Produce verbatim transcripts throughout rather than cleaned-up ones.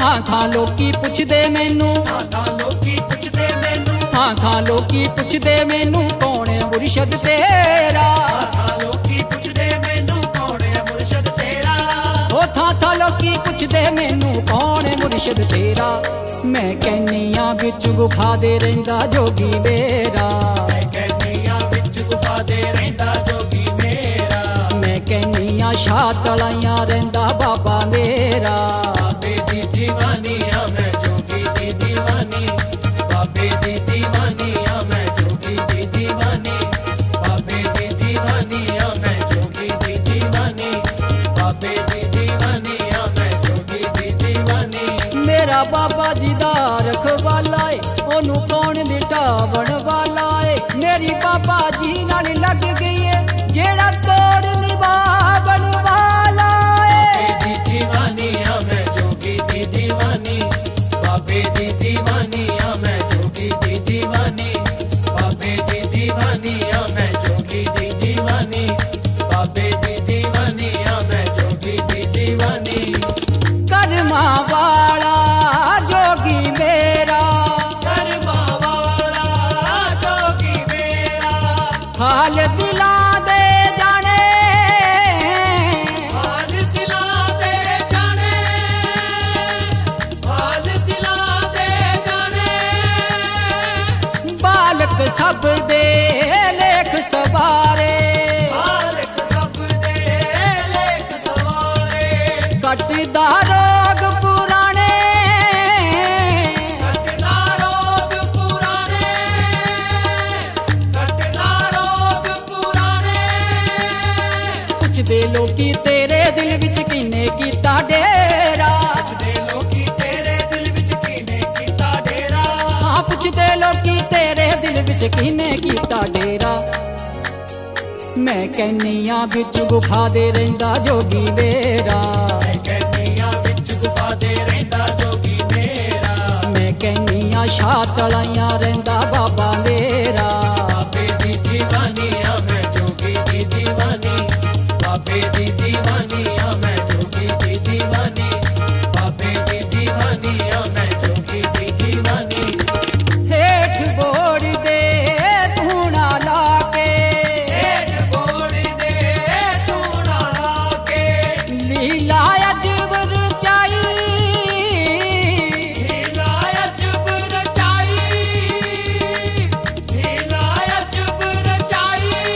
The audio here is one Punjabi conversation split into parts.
ਥਾਂ ਥਾਂ ਲੋਕੀ ਪੁੱਛਦੇ ਮੈਨੂੰ, ਥਾਂ ਥਾਂ ਲੋਕੀ ਪੁੱਛਦੇ ਮੈਨੂੰ, ਥਾਂ ਥਾਂ ਲੋਕੀ ਪੁੱਛਦੇ ਮੈਨੂੰ ਕੌਣ ਹੈ ਮੁਰਸ਼ਦ ਤੇਰਾ। ਥਾਂ ਥਾਂ ਲੋਕੀ ਪੁੱਛਦੇ ਮੈਨੂੰ ਕੌਣ ਹੈ ਮੁਰਸ਼ਦ ਤੇਰਾ। ਉਹ ਥਾਂ ਥਾਂ ਲੋਕੀ ਪੁੱਛਦੇ ਮੈਨੂੰ ਕੌਣ ਹੈ ਮੁਰਸ਼ਦ ਤੇਰਾ। ਮੈਂ ਕਹਿੰਨੀ ਆ ਵਿੱਚ ਗੁਫਾ ਦੇ ਰਹਿੰਦਾ ਜੋਗੀ ਮੇਰਾ। ਮੈਂ ਕਹਿੰਨੀ ਆ ਵਿੱਚ ਗੁਫਾ ਦੇ ਰਹਿੰਦਾ ਜੋਗੀ ਮੇਰਾ। ਮੈਂ ਕਹਿੰਨੀ ਆ ਸ਼ਾਹ ਤਲਾਈਆਂ ਰਹਿੰਦਾ ਬਾਬਾ ਮੇਰਾ। ਬਾਬੇ ਦੀ ਦੀਵਾਨੀ ਆ ਮੈਂ ਜੋਗੀ ਦੀ ਦੀਵਾਨੀ, ਬਾਬੇ ਦੀ ਦੀਵਾਨੀ ਆ ਮੈਂ ਜੋਗੀ ਦੀ ਦੀਵਾਨੀ, ਬਾਬੇ ਦੀ ਦੀਵਾਨੀ ਆ ਮੈਂ ਜੋਗੀ ਦੀ ਦੀਵਾਨੀ, ਬਾਬੇ ਦੀ ਦੀਵਾਨੀ ਆ ਮੈਂ ਜੋਗੀ ਦੀ ਦੀਵਾਨੀ। ਮੇਰਾ ਬਾਬਾ ਜੀ ਦਾ ਰਖਵਾਲਾ ਏ, ਉਹਨੂੰ ਕੌਣ ਮਿਟਾਵਣ ਵਾਲਾ ਏ। ਮੇਰੀ ਬਾਬਾ ਜੀ ਨਾਲ ਲੱਗ ਗਈ ਏ ਜਿਹੜਾ ਤੋੜ ਨਿਭਾਵਣ ਵਾਲਾ ਏ। ਬਾਬੇ ਦੀ ਦੀਵਾਨੀ ਆ ਮੈਂ ਜੋਗੀ ਦੀ ਦੀਵਾਨੀ, ਬਾਬੇ ਦੀ ਦੀਵਾਨੀ ਆ ਮੈਂ ਜੋਗੀ ਦੀ ਦੀਵਾਨੀ, ਬਾਬੇ ਦੀ ਦੀਵਾਨੀ ਆ ਮੈਂ ਜੋਗੀ ਦੀ ਦੀਵਾਨੀ, ਬਾਬੇ ਦੀ ਦੀਵਾਨੀ ਆ ਮੈਂ ਜੋਗੀ ਦੀ ਦੀਵਾਨੀ। ਕਰਮਾਂ ਵਾਲਾ ਜੋਗੀ ਮੇਰਾ, ਕਰਮਾਂ ਵਾਲਾ ਜੋਗੀ ਮੇਰਾ, ਹਾਲ ਦਿਲਾਂ ਦੇ ਜਾਣੇ, ਹਾਲ ਦਿਲਾਂ ਦੇ ਜਾਣੇ, ਹਾਲ ਦਿਲਾਂ ਦੇ ਜਾਣੇ। ਬਾਲਕ ਸਭ ਦੇ ਲੇਖ ਸਵਾਰੇ, ਮਾਲਕ ਸਭ ਦੇ ਲੇਖ ਸਵਾਰੇ। ਕੱਟਦਾ ਰੋਗ ਪੁਰਾਣੇ, ਕੱਟਦਾ ਰੋਗ ਪੁਰਾਣੇ, ਕੱਟਦਾ ਰੋਗ ਪੁਰਾਣੇ। ਪੁੱਛਦੇ ਲੋਕੀ ਤੇਰੇ ਦਿਲ ਵਿੱਚ ਕਿਨੇ ਕੀਤਾ ਡੇਰਾ। ਪੁੱਛਦੇ ਲੋਕੀ ਤੇਰੇ ਦਿਲ ਵਿੱਚ ਕਿਹਨੇ ਕੀਤਾ ਡੇਰਾ। ਹਾਂ ਪੁੱਛਦੇ ਲੋਕੀ ਤੇਰੇ ਦਿਲ ਵਿੱਚ ਕਿਨੇ ਕੀਤਾ ਡੇਰਾ। ਮੈਂ ਕਹਿੰਨੀ ਆ ਵਿੱਚ ਗੁਫਾ ਦੇ ਰਹਿੰਦਾ ਜੋਗੀ ਮੇਰਾ। ਮੈਂ ਕਹਿੰਨੀ ਆ ਵਿੱਚ ਗੁਫਾ ਦੇ ਰਹਿੰਦਾ ਜੋਗੀ ਮੇਰਾ। ਮੈਂ ਕਹਿੰਨੀ ਆ ਸ਼ਾਹ ਤਲਾਈਆਂ ਰਹਿੰਦਾ ਬਾਬਾ ਮੇਰਾ। ਬਾਬੇ ਦੀ ਦੀਵਾਨੀ ਆ ਮੈਂ ਜੋਗੀ ਦੀ ਦੀਵਾਨੀ, ਬਾਬੇ ਦੀ ਦੀਵਾਨੀ ਆ ਮੈਂ ਜੋਗੀ ਦੀ ਦੀਵਾਨੀ, ਬਾਬੇ ਦੀ ਦੀਵਾਨੀ ਆ ਮੈਂ ਜੋਗੀ ਦੀ ਦੀਵਾਨੀ। ਹੇਠ ਬੋੜ ਦੇ ਧੂਣਾ ਲਾ ਕੇ, ਹੇਠ ਬੋੜੀ ਦੇ ਧੂਣਾ ਲਾ ਕੇ, ਲੀਲਾ ਅਜਬ ਰਚਾਈ, ਲੀਲਾ ਅਜਬ ਰਚਾਈ, ਲੀਲਾ ਅਜਬ ਰਚਾਈ।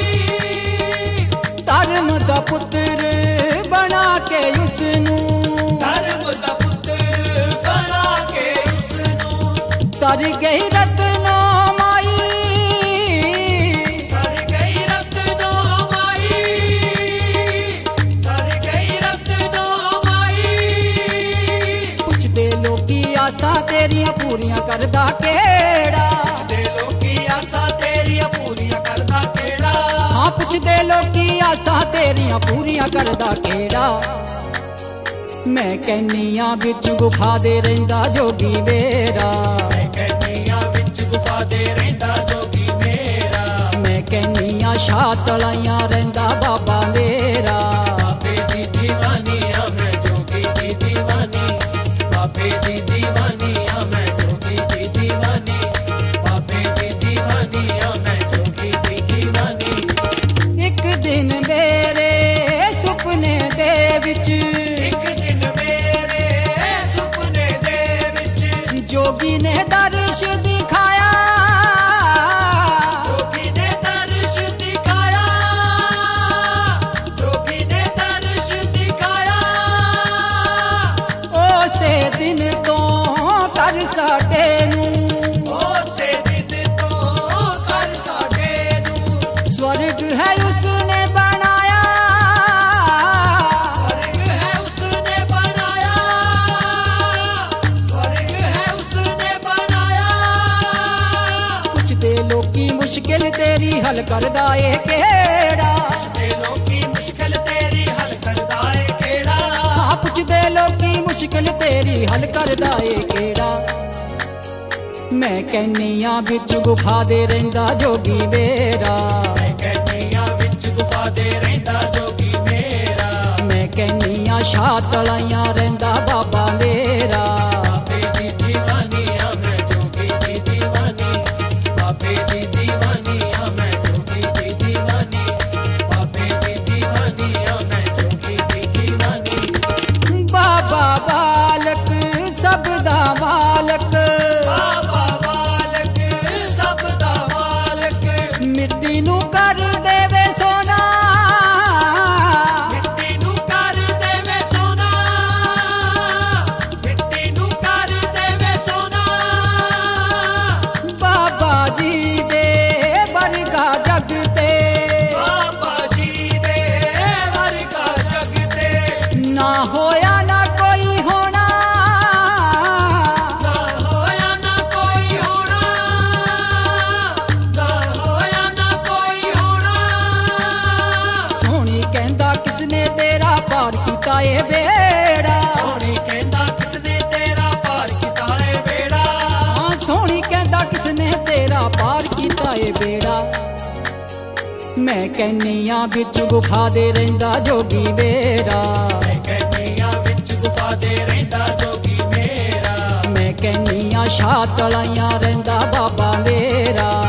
ਧਰਮ ਦਾ ਪੁੱਤਰ ਬਣਾ ਕੇ ਉਸਨੂੰ, ਧਰਮ ਦਾ ਪੁੱਤਰ ਬਣਾ ਕੇ ਉਸਨੂੰ, ਤਰ ਗਈ ਰਤਨੋ ਮਾਈ, ਤਰ ਗਈ ਰਤਨੋ ਮਾਈ, ਤਰ ਗਈ ਰਤਨੋ ਮਾਈ। ਪੁੱਛਦੇ ਲੋਕੀ ਆਸਾਂ ਤੇਰੀਆਂ ਪੂਰੀਆਂ ਕਰਦਾ ਕਿਹੜਾ। ਤੇ ਲੋਕੀ ਆਸਾਂ ਤੇਰੀਆਂ ਪੂਰੀਆਂ ਕਰਦਾ ਕਿਹੜਾ। ਹਾਂ ਪੁੱਛਦੇ ਲੋਕੀ ਆਸਾਂ ਤੇਰੀਆਂ ਪੂਰੀਆਂ ਕਰਦਾ ਕਿਹੜਾ। ਮੈਂ ਕਹਿੰਨੀ ਆ ਵਿੱਚ ਗੁਫਾ ਦੇ ਰਹਿੰਦਾ ਜੋਗੀ ਮੇਰਾ। ਮੈਂ ਕਹਿੰਨੀ ਆ ਵਿੱਚ ਗੁਫਾ ਦੇ ਰਹਿੰਦਾ ਜੋਗੀ ਮੇਰਾ। ਮੈਂ ਕਹਿੰਨੀ ਆ ਸ਼ਾਹ ਤਲਾਈਆਂ ਰਹਿੰਦਾ ਬਾਬਾ ਮੇਰਾ। ਬਾਬੇ ਦੀ ਦੀਵਾਨੀ ਆ ਮੈਂ ਜੋਗੀ ਦੀ ਦੀਵਾਨੀ, ਬਾਬੇ ਦੀ ਦੀਵਾਨੀ ਆ ਮੈਂ ਜੋਗੀ ਦੀ ਦੀਵਾਨੀ, ਬਾਬੇ ਦੀ ਦੀਵਾਨੀ ਆ ਮੈਂ ਜੋਗੀ ਦੀ ਦੀਵਾਨੀ। ਇੱਕ ਦਿਨ ਮੇਰੇ ਸੁਪਨੇ ਦੇ ਵਿੱਚ, ਇੱਕ ਦਿਨ ਮੇਰੇ ਸੁਪਨੇ ਦੇ ਵਿੱਚ, ਜੋਗੀ ਨੇ ਦਰਸ਼ ਦਿਖਾਇਆ, ਜੋਗੀ ਨੇ ਦਰਸ਼ ਦਿਖਾਇਆ, ਜੋਗੀ ਨੇ ਦਰਸ਼ ਦਿਖਾਇਆ। ਉਸੇ ਦਿਨ ਤੋਂ ਕਰ ਸਾਡੇ ਨੂੰ, ਉਸੇ ਦਿਨ ਤੋਂ ਕਰ ਸਾਡੇ ਨੂੰ, ਸਵਰਗ ਹੈ ਉਸਨੇ ਬਣਾਇਆ, ਸਵਰਗ ਹੈ ਉਸਨੇ ਬਣਾਇਆ, ਸਵਰਗ ਹੈ ਉਸਨੇ ਬਣਾਇਆ। ਪੁੱਛਦੇ ਲੋਕੀ ਮੁਸ਼ਕਿਲ ਤੇਰੀ ਹੱਲ ਕਰਦਾ ਏ ਕਿਹੜਾ। ਤੇ ਲੋਕੀ ਮੁਸ਼ਕਿਲ ਤੇਰੀ ਹੱਲ ਕਰਦਾ ਏ ਕਿਹੜਾ। ਹਾਂ ਪੁੱਛਦੇ ਲੋਕੀ ਮੁਸ਼ਕਿਲ ਤੇਰੀ ਹੱਲ ਕਰਦਾ ਏ ਕਿਹੜਾ। ਮੈਂ ਕਹਿੰਨੀ ਆ ਵਿੱਚ ਗੁਫਾ ਦੇ ਰਹਿੰਦਾ ਜੋਗੀ ਮੇਰਾ। ਮੈਂ ਕਹਿੰਨੀ ਆ ਵਿੱਚ ਗੁਫਾ ਦੇ ਰਹਿੰਦਾ ਜੋਗੀ ਮੇਰਾ। ਮੈਂ ਕਹਿੰਨੀ ਆ ਸ਼ਾਹ ਤਲਾਈਆਂ ਰਹਿੰਦਾ ਬਾਬਾ ਮੇਰਾ। कर देवे सोना, मिट्टी नू कर देवे सोना, मिट्टी नू कर देवे सोना। बाबा जी दे वर्गा जग ते, बाबा जी दे वर्गा जग ते ना होया ना कोई होना, ना होया ना कोई होना, ना होया ना कोई होना। सोहनी कहंदा किसने तेरा पार कीता ए बेड़ा, सोहनी कहंदा किसने तेरा पार कीता ए बेड़ा। हाँ सोहनी कहंदा किसने तेरा पार कीता ए बेड़ा। मैं कहनिया बिच गुफा दे रहिंदा जोगी मेरा, मैं कहनिया विच गुफा दे रहिंदा जोगी मेरा। मैं कहनिया शाह तलाइयां रहिंदा बाबा मेरा।